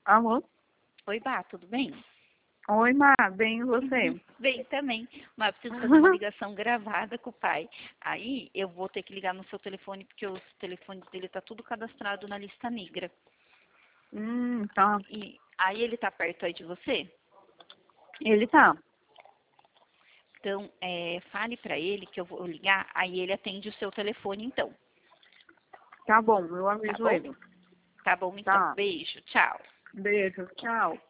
Alô? Oi, Bá, tudo bem? Oi, Má, bem e você? Bem também. Mas preciso fazer uma ligação gravada com o pai. Aí eu vou ter que ligar no seu telefone, porque os telefones dele tá tudo cadastrado na lista negra. Tá. E aí ele tá perto aí de você? Ele tá. Então, fale pra ele que eu vou ligar, aí ele atende o seu telefone então, Tá bom, eu tá aviso bom? ele. Tá bom então. Tá. Beijo, tchau. Beijo, tchau.